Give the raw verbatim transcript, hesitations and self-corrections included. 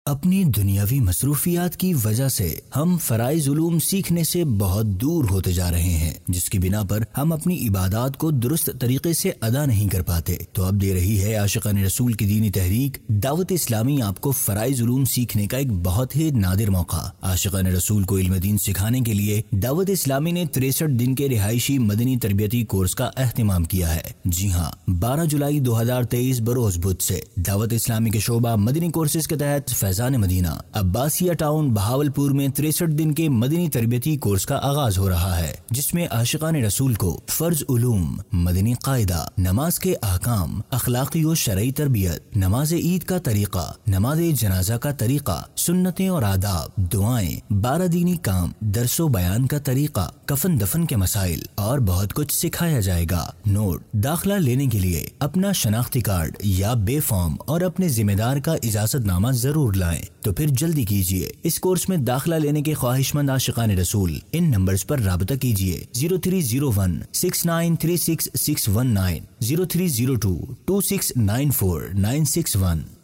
اپنی دنیاوی مصروفیات کی وجہ سے ہم فرائض علوم سیکھنے سے بہت دور ہوتے جا رہے ہیں، جس کی بنا پر ہم اپنی عبادات کو درست طریقے سے ادا نہیں کر پاتے۔ تو اب دے رہی ہے عاشقان رسول کی دینی تحریک دعوت اسلامی آپ کو فرائض علوم سیکھنے کا ایک بہت ہی نادر موقع۔ عاشقان رسول کو علم دین سکھانے کے لیے دعوت اسلامی نے تریسٹھ دن کے رہائشی مدنی تربیتی کورس کا اہتمام کیا ہے۔ جی ہاں، بارہ جولائی دو ہزار تیئیس بروز بدھ سے دعوت اسلامی کے شعبہ مدنی کورسز کے تحت فیضان مدینہ عباسیہ ٹاؤن بہاولپور میں تریسٹھ دن کے مدنی تربیتی کورس کا آغاز ہو رہا ہے، جس میں عاشقان رسول کو فرض علوم، مدنی قاعدہ، نماز کے احکام، اخلاقی و شرعی تربیت، نماز عید کا طریقہ، نماز جنازہ کا طریقہ، سنتیں اور آداب، دعائیں، بارہ دینی کام، درس و بیان کا طریقہ، کفن دفن کے مسائل اور بہت کچھ سکھایا جائے گا۔ نوٹ: داخلہ لینے کے لیے اپنا شناختی کارڈ یا بے فارم اور اپنے ذمہ دار کا اجازت نامہ ضرور لائیں۔ تو پھر جلدی کیجیے، اس کورس میں داخلہ لینے کے خواہش مند عاشقان رسول ان نمبرز پر رابطہ کیجیے: zero three zero one six nine three six six one nine, zero three zero two two six nine four nine six one.